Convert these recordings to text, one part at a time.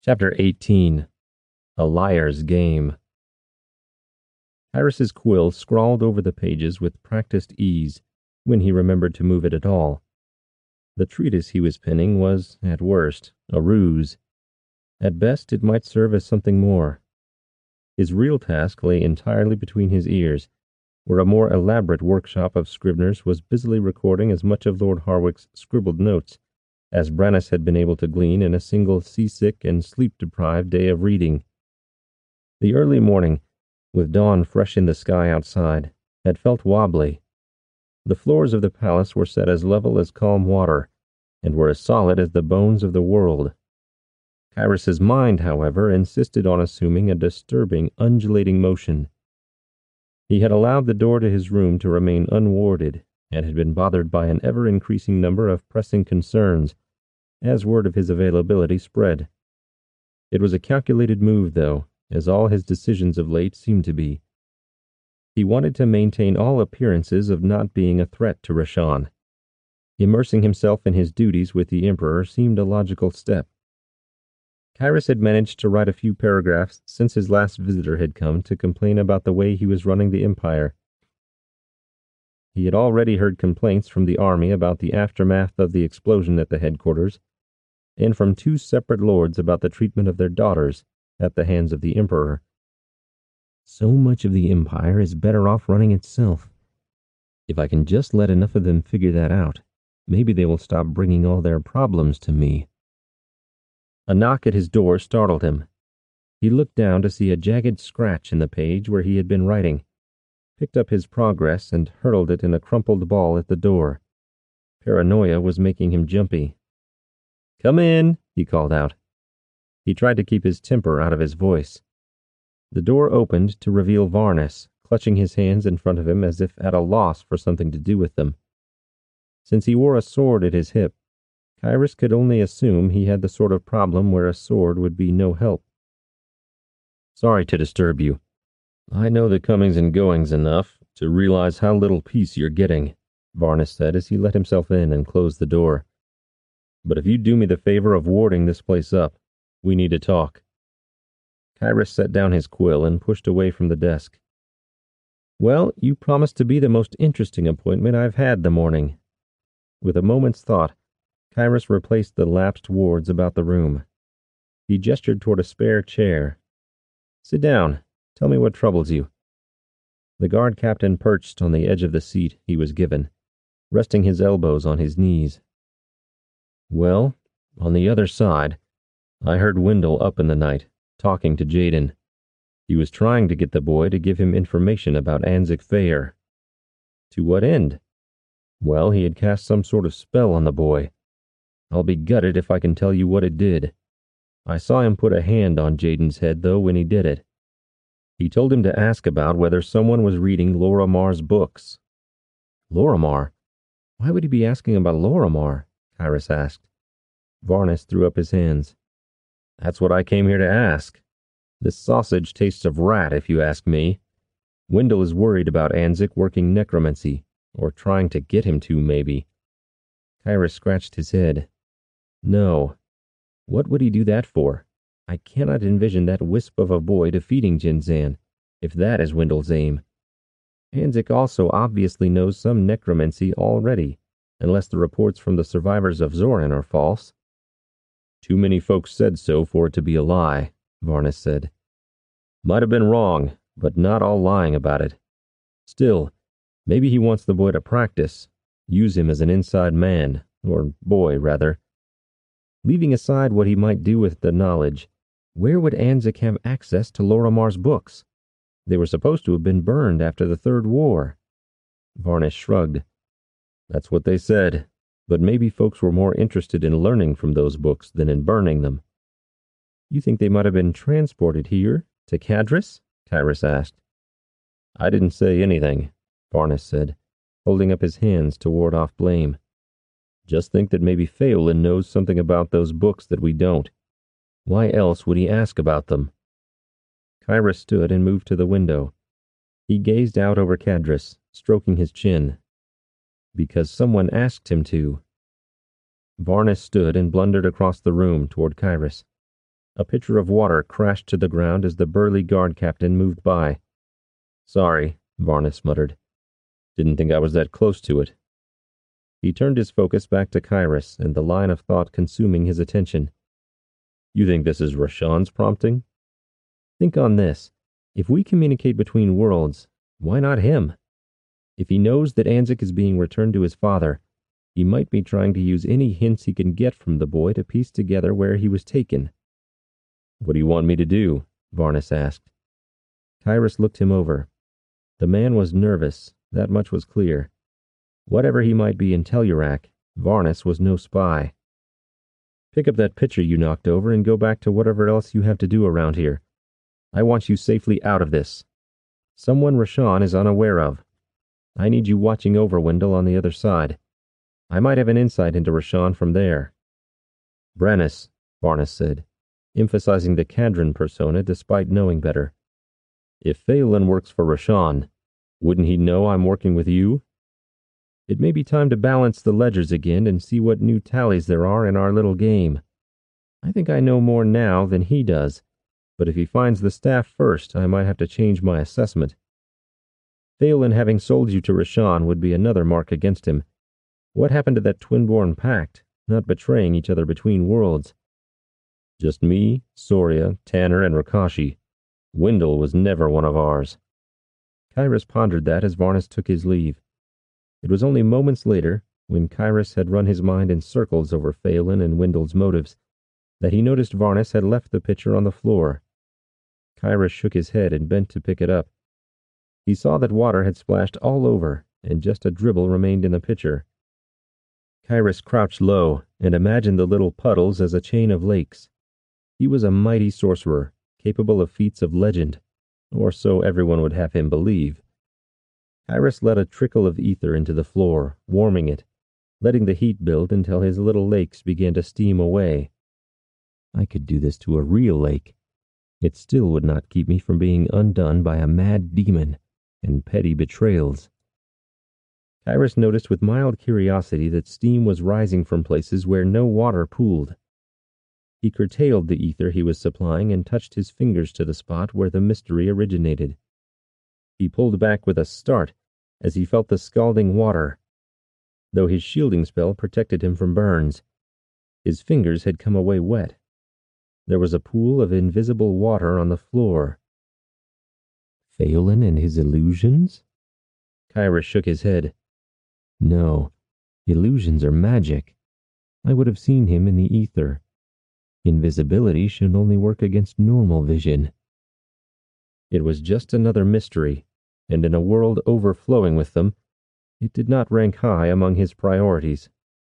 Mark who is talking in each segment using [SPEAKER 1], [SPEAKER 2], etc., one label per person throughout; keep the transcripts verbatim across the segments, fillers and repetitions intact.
[SPEAKER 1] Chapter eighteen. A Liar's Game. Kyrus's quill scrawled over the pages with practiced ease, when he remembered to move it at all. The treatise he was penning was, at worst, a ruse. At best, it might serve as something more. His real task lay entirely between his ears, where a more elaborate workshop of scriveners was busily recording as much of Lord Harwick's scribbled notes as Brannus had been able to glean in a single seasick and sleep-deprived day of reading. The early morning, with dawn fresh in the sky outside, had felt wobbly. The floors of the palace were set as level as calm water, and were as solid as the bones of the world. Kyrus's mind, however, insisted on assuming a disturbing, undulating motion. He had allowed the door to his room to remain unwarded, and had been bothered by an ever-increasing number of pressing concerns, as word of his availability spread. It was a calculated move, though, as all his decisions of late seemed to be. He wanted to maintain all appearances of not being a threat to Rashan. Immersing himself in his duties with the Emperor seemed a logical step. Kyrus had managed to write a few paragraphs since his last visitor had come to complain about the way he was running the Empire. He had already heard complaints from the army about the aftermath of the explosion at the headquarters, and from two separate lords about the treatment of their daughters at the hands of the Emperor. So much of the Empire is better off running itself. If I can just let enough of them figure that out, maybe they will stop bringing all their problems to me. A knock at his door startled him. He looked down to see a jagged scratch in the page where he had been writing, picked up his progress and hurled it in a crumpled ball at the door. Paranoia was making him jumpy. "Come in," he called out. He tried to keep his temper out of his voice. The door opened to reveal Varnus, clutching his hands in front of him as if at a loss for something to do with them. Since he wore a sword at his hip, Kyrus could only assume he had the sort of problem where a sword would be no help. "Sorry to disturb you. I know the comings and goings enough to realize how little peace you're getting," Varnus said as he let himself in and closed the door. "But if you do me the favor of warding this place up, we need to talk." Kyrus set down his quill and pushed away from the desk. "Well, you promised to be the most interesting appointment I've had the morning." With a moment's thought, Kyrus replaced the lapsed wards about the room. He gestured toward a spare chair. "Sit down. Tell me what troubles you." The guard captain perched on the edge of the seat he was given, resting his elbows on his knees. "Well, on the other side, I heard Wendell up in the night, talking to Jaden. He was trying to get the boy to give him information about Anzik Fair." "To what end?" "Well, he had cast some sort of spell on the boy. I'll be gutted if I can tell you what it did. I saw him put a hand on Jaden's head, though, when he did it. He told him to ask about whether someone was reading Loramar's books." "Loramar? Why would he be asking about Loramar?" Kyrus asked. Varnus threw up his hands. "That's what I came here to ask. This sausage tastes of rat, if you ask me. Wendell is worried about Anzik working necromancy, or trying to get him to, maybe." Kyrus scratched his head. "No. What would he do that for? I cannot envision that wisp of a boy defeating Jinzan, if that is Wendell's aim. Anzik also obviously knows some necromancy already, unless the reports from the survivors of Zorin are false." "Too many folks said so for it to be a lie," Varnus said. "Might have been wrong, but not all lying about it. Still, maybe he wants the boy to practice, use him as an inside man, or boy, rather. Leaving aside what he might do with the knowledge, where would Anzik have access to Loramar's books? They were supposed to have been burned after the Third War." Varnus shrugged. "That's what they said, but maybe folks were more interested in learning from those books than in burning them." "You think they might have been transported here, to Cadris?" Kyrus asked. "I didn't say anything," Varnus said, holding up his hands to ward off blame. "Just think that maybe Phelan knows something about those books that we don't. Why else would he ask about them?" Kyrus stood and moved to the window. He gazed out over Cadris, stroking his chin. "Because someone asked him to." Varnus stood and blundered across the room toward Kyrus. A pitcher of water crashed to the ground as the burly guard captain moved by. "Sorry," Varnes muttered. "Didn't think I was that close to it." He turned his focus back to Kyrus and the line of thought consuming his attention. "You think this is Rashawn's prompting?" "Think on this. If we communicate between worlds, why not him? If he knows that Anzik is being returned to his father, he might be trying to use any hints he can get from the boy to piece together where he was taken." "What do you want me to do?" Varnes asked. Kyrus looked him over. The man was nervous, that much was clear. Whatever he might be in Tellurac, Varnes was no spy. "Pick up that pitcher you knocked over and go back to whatever else you have to do around here. I want you safely out of this. Someone Rashawn is unaware of. I need you watching over Wendell on the other side. I might have an insight into Rashawn from there." "Brannis," Varnes said, emphasizing the Kandran persona despite knowing better. "If Phelan works for Rashawn, wouldn't he know I'm working with you? It may be time to balance the ledgers again and see what new tallies there are in our little game. I think I know more now than he does, but if he finds the staff first, I might have to change my assessment. Phelan having sold you to Rashawn would be another mark against him. What happened to that twin-born pact, not betraying each other between worlds? Just me, Soria, Tanner, and Rakashi. Wendell was never one of ours." Kyrus pondered that as Varnes took his leave. It was only moments later, when Kyrus had run his mind in circles over Phelan and Wendell's motives, that he noticed Varnes had left the pitcher on the floor. Kyrus shook his head and bent to pick it up. He saw that water had splashed all over, and just a dribble remained in the pitcher. Kyrus crouched low and imagined the little puddles as a chain of lakes. He was a mighty sorcerer, capable of feats of legend, or so everyone would have him believe. Kyrus let a trickle of ether into the floor, warming it, letting the heat build until his little lakes began to steam away. "I could do this to a real lake. It still would not keep me from being undone by a mad demon and petty betrayals." Kyrus noticed with mild curiosity that steam was rising from places where no water pooled. He curtailed the ether he was supplying and touched his fingers to the spot where the mystery originated. He pulled back with a start as he felt the scalding water. Though his shielding spell protected him from burns, his fingers had come away wet. There was a pool of invisible water on the floor. Phelan and his illusions? Kyrus shook his head. No, illusions are magic. I would have seen him in the ether. Invisibility should only work against normal vision. It was just another mystery, and in a world overflowing with them, it did not rank high among his priorities.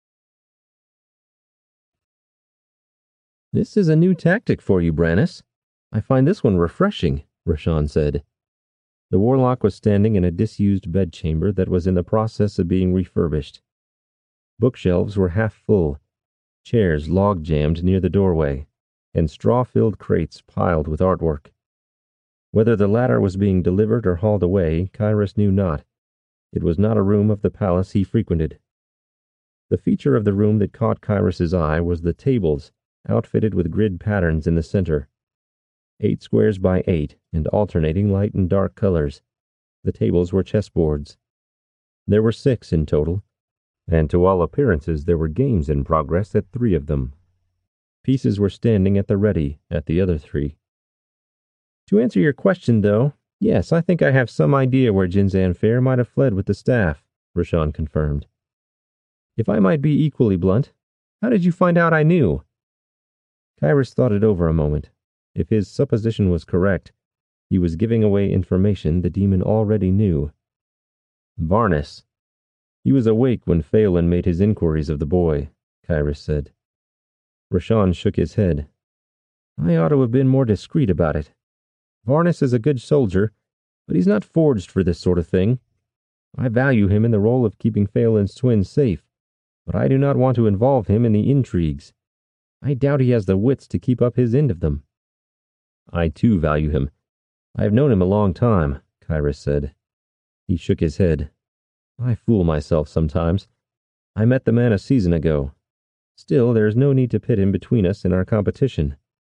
[SPEAKER 1] "This is a new tactic for you, Brannis. I find this one refreshing," Rashawn said. The warlock was standing in a disused bedchamber that was in the process of being refurbished. Bookshelves were half full, chairs log-jammed near the doorway, and straw-filled crates piled with artwork. Whether the latter was being delivered or hauled away, Kyrus knew not. It was not a room of the palace he frequented. The feature of the room that caught Kyrus's eye was the tables, outfitted with grid patterns in the center. Eight squares by eight, and alternating light and dark colors. The tables were chessboards. There were six in total, and to all appearances there were games in progress at three of them. Pieces were standing at the ready at the other three. To answer your question, though, yes, I think I have some idea where Jinzan Fair might have fled with the staff, Rashawn confirmed. If I might be equally blunt, how did you find out I knew? Kyrus thought it over a moment. If his supposition was correct, he was giving away information the demon already knew. Varnes. He was awake when Phelan made his inquiries of the boy, Kyrus said. Rashawn shook his head. I ought to have been more discreet about it. Varnes is a good soldier, but he's not forged for this sort of thing. I value him in the role of keeping Phelan's twins safe, but I do not want to involve him in the intrigues. I doubt he has the wits to keep up his end of them. I too value him. I have known him a long time, Kyrus said. He shook his head. I fool myself sometimes. I met the man a season ago. Still, there is no need to pit him between us in our competition.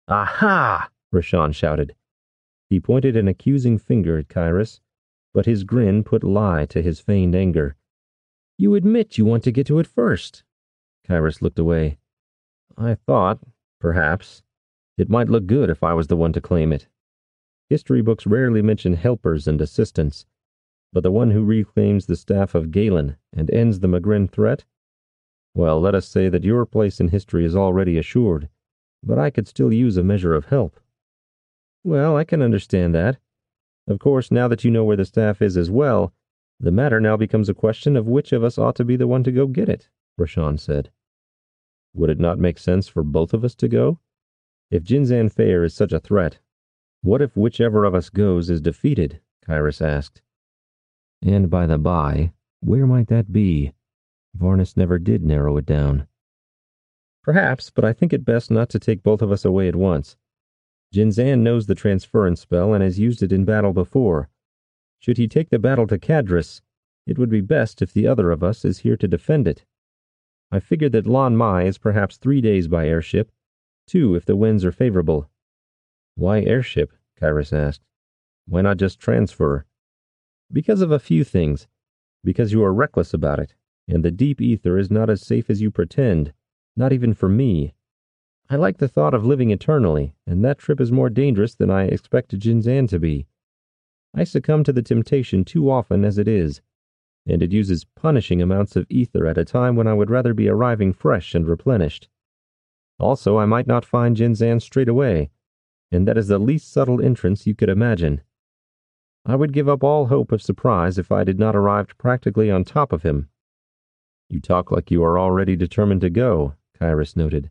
[SPEAKER 1] Aha! Rashan shouted. He pointed an accusing finger at Kyrus, but his grin put lie to his feigned anger. You admit you want to get to it first. Kyrus looked away. I thought, perhaps, it might look good if I was the one to claim it. History books rarely mention helpers and assistants, but the one who reclaims the staff of Galen and ends the Magrin threat? Well, let us say that your place in history is already assured, but I could still use a measure of help. Well, I can understand that. Of course, now that you know where the staff is as well, the matter now becomes a question of which of us ought to be the one to go get it, Rashan said. Would it not make sense for both of us to go? If Jinzan Fair is such a threat, what if whichever of us goes is defeated? Kyrus asked. And by the by, where might that be? Varnus never did narrow it down. Perhaps, but I think it best not to take both of us away at once. Jinzan knows the transference spell and has used it in battle before. Should he take the battle to Cadris, it would be best if the other of us is here to defend it. I figured that Lan Mai is perhaps three days by airship, two if the winds are favorable. Why airship? Kyrus asked. Why not just transfer? Because of a few things. Because you are reckless about it, and the deep ether is not as safe as you pretend, not even for me. I like the thought of living eternally, and that trip is more dangerous than I expected Jinzan to be. I succumb to the temptation too often as it is, and it uses punishing amounts of ether at a time when I would rather be arriving fresh and replenished. Also, I might not find Jinzan straight away, and that is the least subtle entrance you could imagine. I would give up all hope of surprise if I did not arrive practically on top of him. You talk like you are already determined to go, Kyrus noted.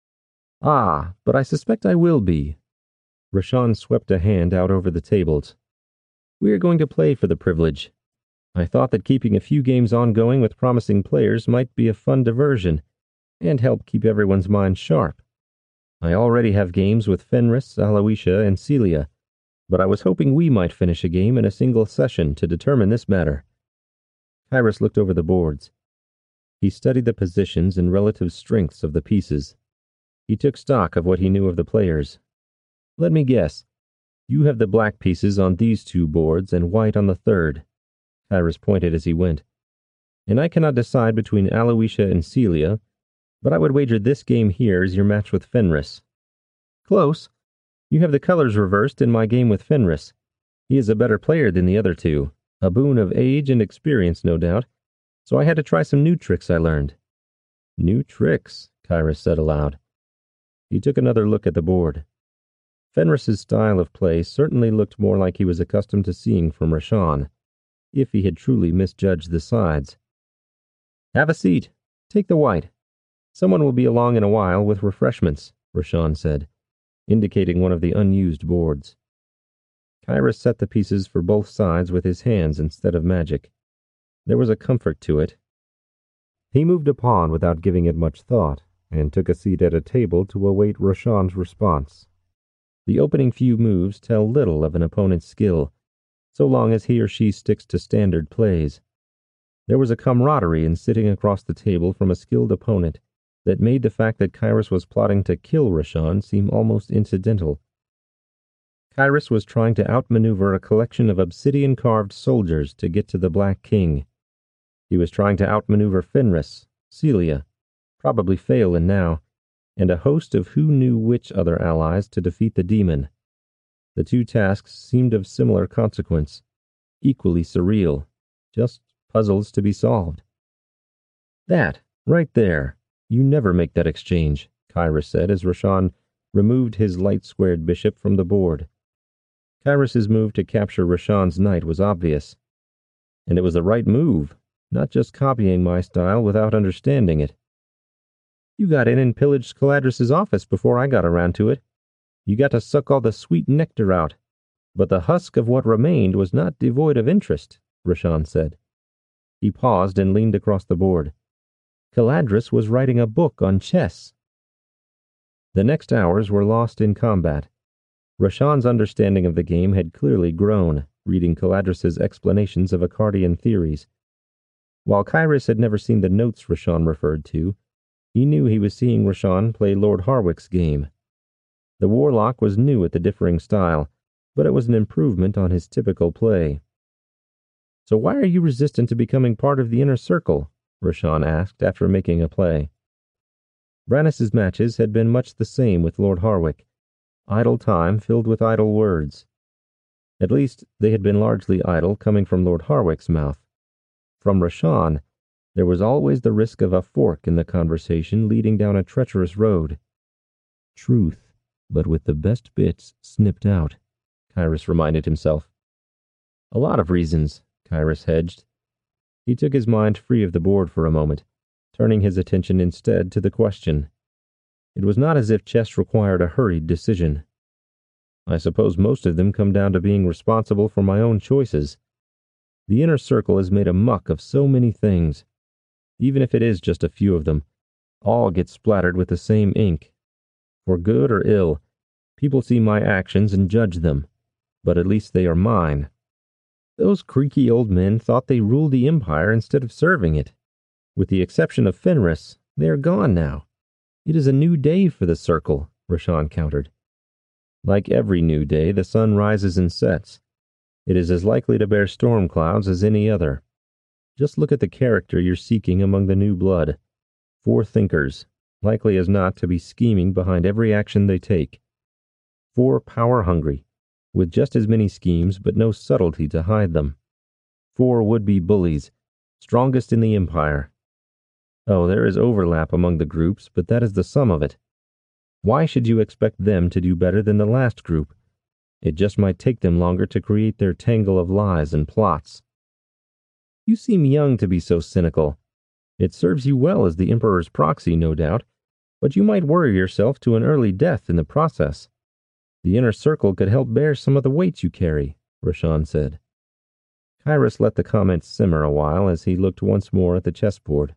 [SPEAKER 1] Ah, but I suspect I will be. Rashan swept a hand out over the tables. We are going to play for the privilege. I thought that keeping a few games ongoing with promising players might be a fun diversion, and help keep everyone's mind sharp. I already have games with Fenris, Aloysia, and Celia, but I was hoping we might finish a game in a single session to determine this matter. Kyrus looked over the boards. He studied the positions and relative strengths of the pieces. He took stock of what he knew of the players. Let me guess. You have the black pieces on these two boards and white on the third. Kyrus pointed as he went. And I cannot decide between Aloysia and Celia, but I would wager this game here is your match with Fenris. Close. You have the colors reversed in my game with Fenris. He is a better player than the other two, a boon of age and experience, no doubt, so I had to try some new tricks I learned. New tricks, Kyrus said aloud. He took another look at the board. Fenris's style of play certainly looked more like he was accustomed to seeing from Rashan, if he had truly misjudged the sides. Have a seat. Take the white. Someone will be along in a while with refreshments, Rashan said, indicating one of the unused boards. Kyrus set the pieces for both sides with his hands instead of magic. There was a comfort to it. He moved a pawn without giving it much thought, and took a seat at a table to await Rashan's response. The opening few moves tell little of an opponent's skill, so long as he or she sticks to standard plays. There was a camaraderie in sitting across the table from a skilled opponent that made the fact that Kyrus was plotting to kill Rashan seem almost incidental. Kyrus was trying to outmaneuver a collection of obsidian-carved soldiers to get to the Black King. He was trying to outmaneuver Fenris, Celia, probably Phelan now, and a host of who knew which other allies to defeat the demon. The two tasks seemed of similar consequence, equally surreal, just puzzles to be solved. That, right there, you never make that exchange, Kyrus said as Rashan removed his light-squared bishop from the board. Kyrus's move to capture Rashan's knight was obvious, and it was the right move, not just copying my style without understanding it. You got in and pillaged Caladris's office before I got around to it. You got to suck all the sweet nectar out, but the husk of what remained was not devoid of interest, Rashan said. He paused and leaned across the board. Caladris was writing a book on chess. The next hours were lost in combat. Rashan's understanding of the game had clearly grown, reading Caladris's explanations of Accardian theories. While Kyrus had never seen the notes Rashan referred to, he knew he was seeing Rashan play Lord Harwick's game. The warlock was new at the differing style, but it was an improvement on his typical play. "So why are you resistant to becoming part of the inner circle?" Rashan asked after making a play. Brannis's matches had been much the same with Lord Harwick, idle time filled with idle words. At least, they had been largely idle coming from Lord Harwick's mouth. From Rashan, there was always the risk of a fork in the conversation leading down a treacherous road. Truth, but with the best bits snipped out, Kyrus reminded himself. A lot of reasons, Kyrus hedged. He took his mind free of the board for a moment, turning his attention instead to the question. It was not as if chess required a hurried decision. I suppose most of them come down to being responsible for my own choices. The inner circle is made a muck of so many things. Even if it is just a few of them, all get splattered with the same ink. For good or ill, people see my actions and judge them, but at least they are mine. Those creaky old men thought they ruled the Empire instead of serving it. With the exception of Fenris, they are gone now. It is a new day for the Circle, Rashan countered. Like every new day, the sun rises and sets. It is as likely to bear storm clouds as any other. Just look at the character you're seeking among the new blood. Four thinkers, likely as not to be scheming behind every action they take. Four power-hungry, with just as many schemes but no subtlety to hide them. Four would-be bullies, strongest in the Empire. Oh, there is overlap among the groups, but that is the sum of it. Why should you expect them to do better than the last group? It just might take them longer to create their tangle of lies and plots. You seem young to be so cynical. It serves you well as the Emperor's proxy, no doubt, but you might worry yourself to an early death in the process. The inner circle could help bear some of the weight you carry, Rashan said. Kyrus let the comment simmer a while as he looked once more at the chessboard.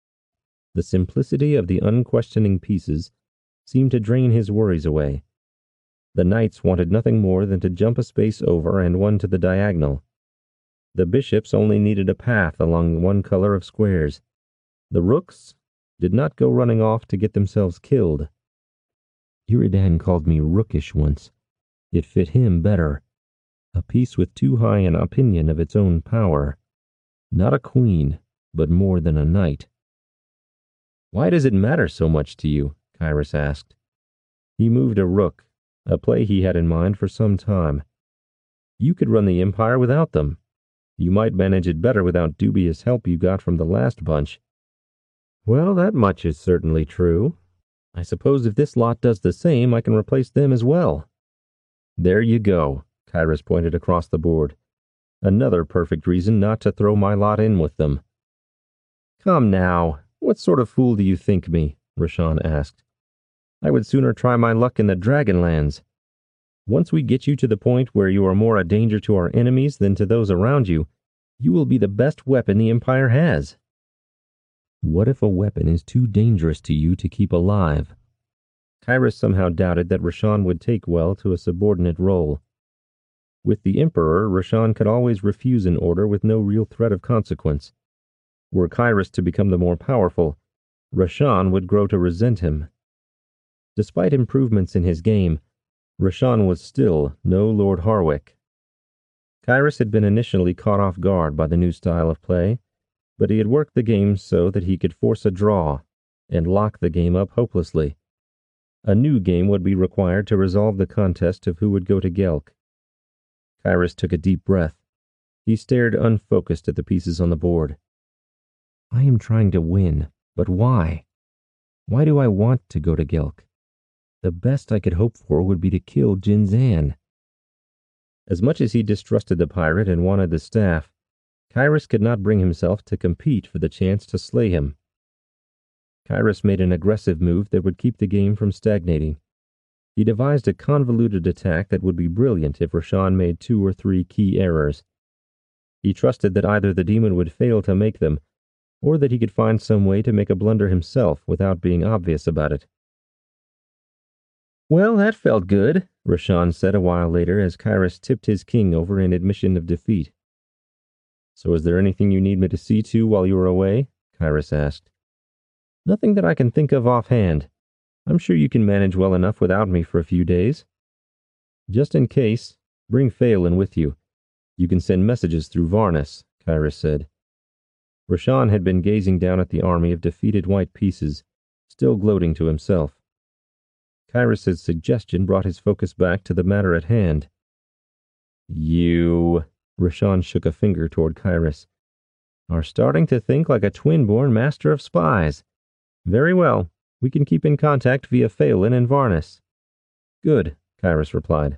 [SPEAKER 1] The simplicity of the unquestioning pieces seemed to drain his worries away. The knights wanted nothing more than to jump a space over and one to the diagonal. The bishops only needed a path along one color of squares. The rooks did not go running off to get themselves killed. Iridan called me rookish once. It fit him better. A piece with too high an opinion of its own power. Not a queen, but more than a knight. Why does it matter so much to you? Kyrus asked. He moved a rook, a play he had in mind for some time. You could run the Empire without them. You might manage it better without dubious help you got from the last bunch. Well, that much is certainly true. I suppose if this lot does the same, I can replace them as well. There you go, Kyrus pointed across the board. Another perfect reason not to throw my lot in with them. Come now, what sort of fool do you think me? Rashan asked. I would sooner try my luck in the Dragonlands. Once we get you to the point where you are more a danger to our enemies than to those around you, you will be the best weapon the Empire has. What if a weapon is too dangerous to you to keep alive? Kyrus somehow doubted that Rashan would take well to a subordinate role. With the Emperor, Rashan could always refuse an order with no real threat of consequence. Were Kyrus to become the more powerful, Rashan would grow to resent him. Despite improvements in his game, Rashan was still no Lord Harwick. Kyrus had been initially caught off guard by the new style of play, but he had worked the game so that he could force a draw and lock the game up hopelessly. A new game would be required to resolve the contest of who would go to Gelk. Kyrus took a deep breath. He stared unfocused at the pieces on the board. I am trying to win, but why? Why do I want to go to Gelk? The best I could hope for would be to kill Jinzan. As much as he distrusted the pirate and wanted the staff, Kyrus could not bring himself to compete for the chance to slay him. Kyrus made an aggressive move that would keep the game from stagnating. He devised a convoluted attack that would be brilliant if Rashan made two or three key errors. He trusted that either the demon would fail to make them, or that he could find some way to make a blunder himself without being obvious about it. Well, that felt good, Rashan said a while later as Kyrus tipped his king over in admission of defeat. So is there anything you need me to see to while you are away? Kyrus asked. Nothing that I can think of offhand. I'm sure you can manage well enough without me for a few days. Just in case, bring Phelan with you. You can send messages through Varnus, Kyrus said. Rashan had been gazing down at the army of defeated white pieces, still gloating to himself. Kyrus's suggestion brought his focus back to the matter at hand. You, Rashan shook a finger toward Kyrus, are starting to think like a twin-born master of spies. Very well, we can keep in contact via Phelan and Varnus. Good, Kyrus replied.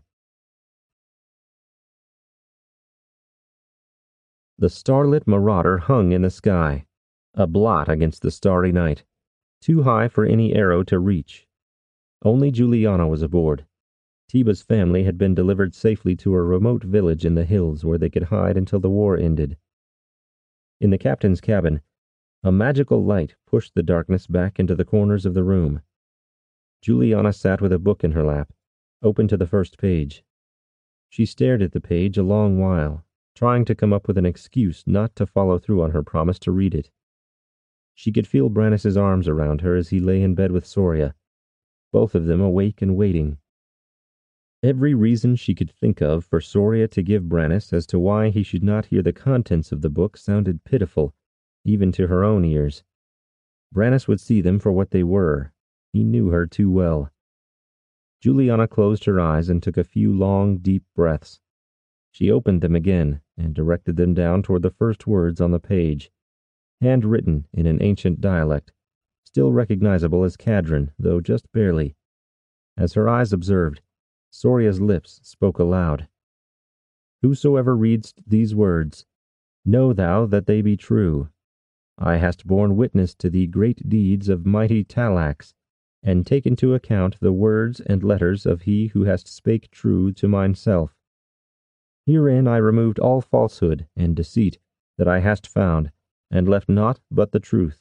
[SPEAKER 1] The starlit marauder hung in the sky, a blot against the starry night, too high for any arrow to reach. Only Juliana was aboard. Tiba's family had been delivered safely to a remote village in the hills where they could hide until the war ended. In the captain's cabin, a magical light pushed the darkness back into the corners of the room. Juliana sat with a book in her lap, open to the first page. She stared at the page a long while, trying to come up with an excuse not to follow through on her promise to read it. She could feel Brannis's arms around her as he lay in bed with Soria, both of them awake and waiting. Every reason she could think of for Soria to give Brannis as to why he should not hear the contents of the book sounded pitiful, even to her own ears. Brannis would see them for what they were. He knew her too well. Juliana closed her eyes and took a few long, deep breaths. She opened them again and directed them down toward the first words on the page, handwritten in an ancient dialect, still recognizable as Cadran, though just barely. As her eyes observed, Soria's lips spoke aloud. Whosoever reads these words, know thou that they be true. I hast borne witness to the great deeds of mighty Talax, and taken to account the words and letters of he who hast spake true to mineself. Herein I removed all falsehood and deceit that I hast found, and left naught but the truth.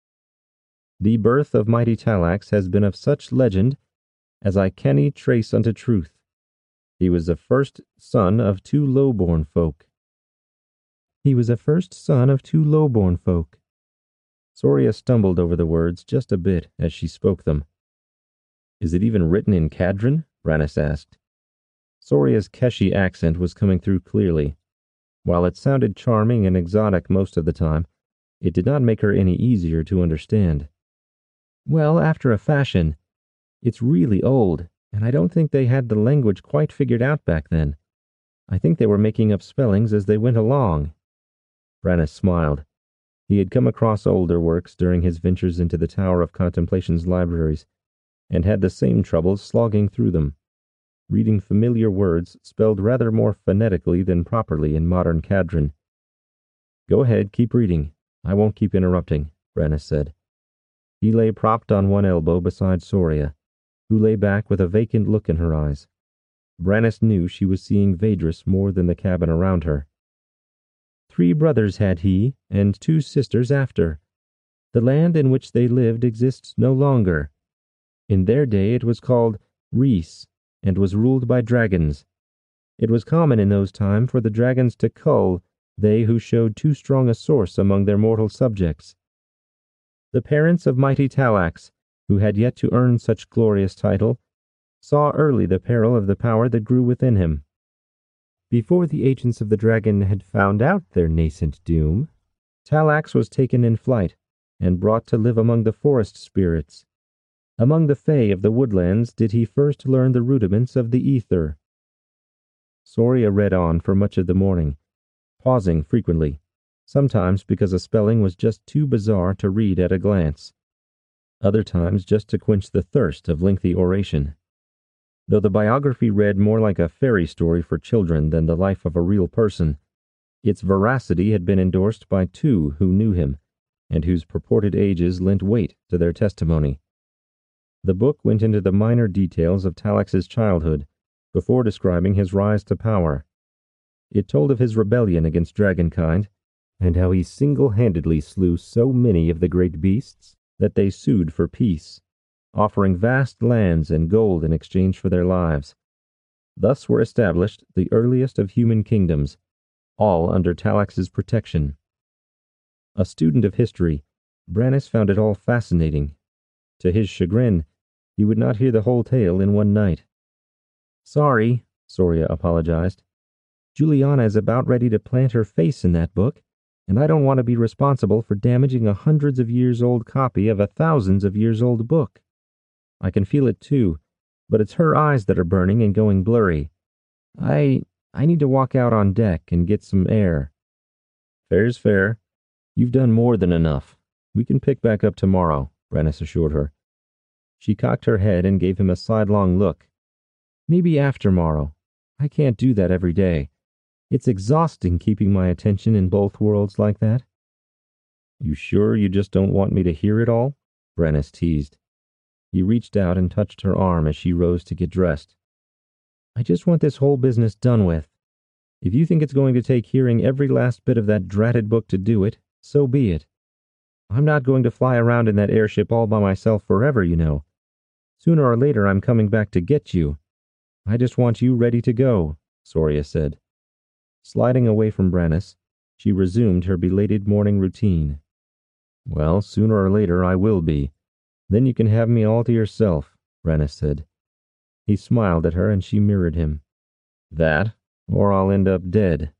[SPEAKER 1] The birth of mighty Talax has been of such legend as I canny trace unto truth. He was the first son of two low-born folk. He was the first son of two low-born folk. Soria stumbled over the words just a bit as she spoke them. Is it even written in Cadran? Brannis asked. Soria's Keshi accent was coming through clearly. While it sounded charming and exotic most of the time, it did not make her any easier to understand. Well, after a fashion. It's really old, and I don't think they had the language quite figured out back then. I think they were making up spellings as they went along. Brannis smiled. He had come across older works during his ventures into the Tower of Contemplation's libraries, and had the same troubles slogging through them, reading familiar words spelled rather more phonetically than properly in modern Cadran. Go ahead, keep reading. I won't keep interrupting, Brannis said. He lay propped on one elbow beside Soria, who lay back with a vacant look in her eyes. Brannis knew she was seeing Vaedrus more than the cabin around her. Three brothers had he, and two sisters after. The land in which they lived exists no longer. In their day it was called Rhys, and was ruled by dragons. It was common in those times for the dragons to cull they who showed too strong a source among their mortal subjects. The parents of mighty Talax, who had yet to earn such glorious title, saw early the peril of the power that grew within him. Before the agents of the dragon had found out their nascent doom, Talax was taken in flight and brought to live among the forest spirits. Among the Fae of the woodlands did he first learn the rudiments of the ether. Soria read on for much of the morning, pausing frequently, sometimes because a spelling was just too bizarre to read at a glance, other times just to quench the thirst of lengthy oration. Though the biography read more like a fairy story for children than the life of a real person, its veracity had been endorsed by two who knew him, and whose purported ages lent weight to their testimony. The book went into the minor details of Talax's childhood before describing his rise to power. It told of his rebellion against dragonkind, and how he single-handedly slew so many of the great beasts that they sued for peace, offering vast lands and gold in exchange for their lives. Thus were established the earliest of human kingdoms, all under Talax's protection. A student of history, Brannis found it all fascinating. To his chagrin, He would not hear the whole tale in one night. Sorry, Soria apologized. Juliana is about ready to plant her face in that book, and I don't want to be responsible for damaging a hundreds of years old copy of a thousands of years old book. I can feel it too, but it's her eyes that are burning and going blurry. I... I need to walk out on deck and get some air. Fair's fair. You've done more than enough. We can pick back up tomorrow, Brennus assured her. She cocked her head and gave him a sidelong look. Maybe after-morrow. I can't do that every day. It's exhausting keeping my attention in both worlds like that. You sure you just don't want me to hear it all? Brennus teased. He reached out and touched her arm as she rose to get dressed. I just want this whole business done with. If you think it's going to take hearing every last bit of that dratted book to do it, so be it. I'm not going to fly around in that airship all by myself forever, you know. Sooner or later I'm coming back to get you. I just want you ready to go, Soria said. Sliding away from Brennus, she resumed her belated morning routine. Well, sooner or later I will be. Then you can have me all to yourself, Brennus said. He smiled at her and she mirrored him. That, or I'll end up dead.